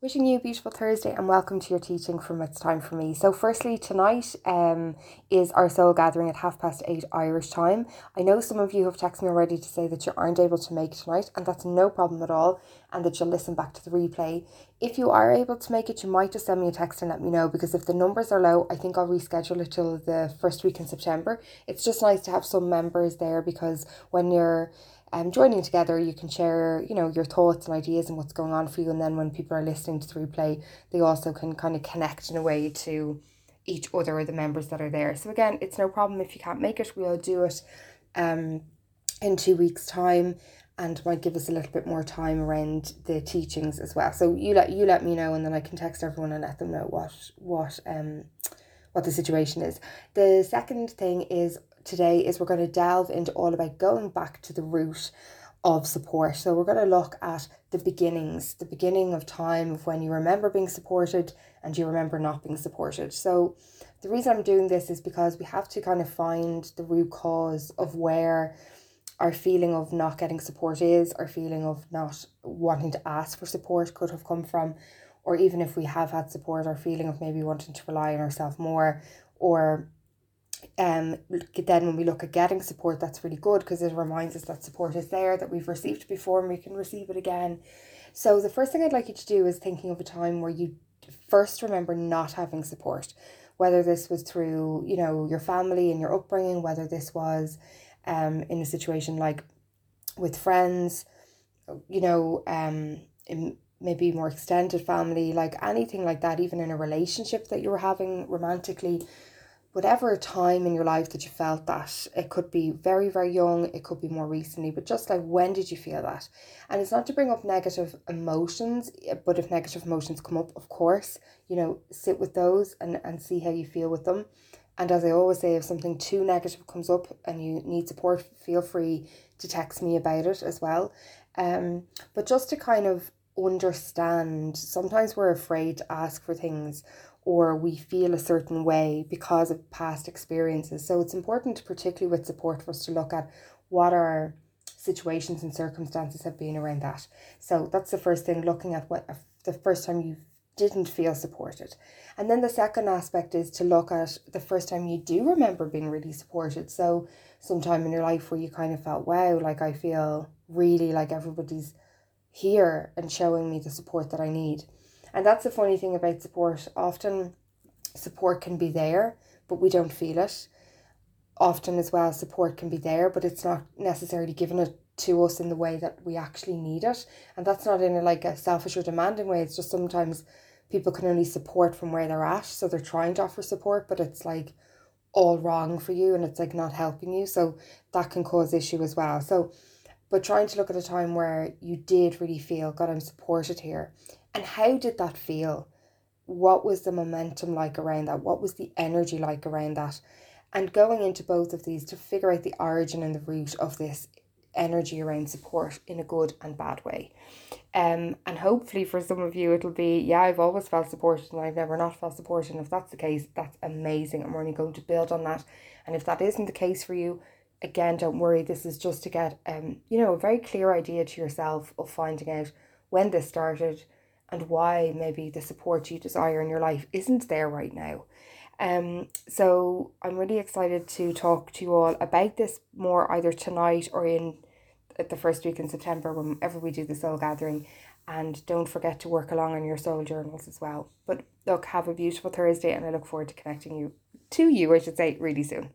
Wishing you a beautiful Thursday and welcome to your teaching from It's Time for Me. So firstly, tonight is our soul gathering at 8:30 Irish time. I know some of you have texted me already to say that you aren't able to make it tonight, and that's no problem at all, and that you'll listen back to the replay. If you are able to make it, you might just send me a text and let me know, because if the numbers are low, I think I'll reschedule it till the first week in September. It's just nice to have some members there, because when you're joining together, you can share, your thoughts and ideas and what's going on for you. And then when people are listening to the replay, they also can kind of connect in a way to each other or the members that are there. So again, it's no problem if you can't make it. We'll do it in 2 weeks' time, and might give us a little bit more time around the teachings as well. So you let me know, and then I can text everyone and let them know what the situation is. The second thing is today is we're going to delve into all about going back to the root of support. So we're going to look at the beginnings, the beginning of time of when you remember being supported and you remember not being supported. So the reason I'm doing this is because we have to kind of find the root cause of where our feeling of not getting support is, our feeling of not wanting to ask for support could have come from, or even if we have had support, our feeling of maybe wanting to rely on ourselves more, or then when we look at getting support, that's really good because it reminds us that support is there, that we've received before and we can receive it again. So the first thing I'd like you to do is thinking of a time where you first remember not having support, whether this was through, your family and your upbringing, whether this was in a situation like with friends, in maybe more extended family, like anything like that, even in a relationship that you were having romantically, whatever time in your life that you felt that. It could be very, very young, it could be more recently, but just like, when did you feel that? And it's not to bring up negative emotions, but if negative emotions come up, of course, sit with those and see how you feel with them. And as I always say, if something too negative comes up and you need support, feel free to text me about it as well. But just to kind of understand, sometimes we're afraid to ask for things, or we feel a certain way because of past experiences. So it's important, particularly with support, for us to look at what our situations and circumstances have been around that. So that's the first thing, looking at what the first time you didn't feel supported. And then the second aspect is to look at the first time you do remember being really supported. So sometime in your life where you kind of felt, wow, like I feel really like everybody's here and showing me the support that I need. And that's the funny thing about support. Often support can be there, but we don't feel it. Often as well, support can be there, but it's not necessarily given it to us in the way that we actually need it. And that's not in a selfish or demanding way. It's just sometimes people can only support from where they're at. So they're trying to offer support, but it's like all wrong for you and it's like not helping you. So that can cause issue as well. So but trying to look at a time where you did really feel, God, I'm supported here. And how did that feel? What was the momentum like around that? What was the energy like around that? And going into both of these to figure out the origin and the root of this energy around support in a good and bad way. And hopefully for some of you it'll be, yeah, I've always felt supported and I've never not felt supported. And if that's the case, that's amazing. And we're only going to build on that. And if that isn't the case for you, again, don't worry. This is just to get a very clear idea to yourself of finding out when this started and why maybe the support you desire in your life isn't there right now. So I'm really excited to talk to you all about this more either tonight or in the first week in September, whenever we do the soul gathering. And don't forget to work along on your soul journals as well. But look, have a beautiful Thursday, and I look forward to connecting to you, I should say, really soon.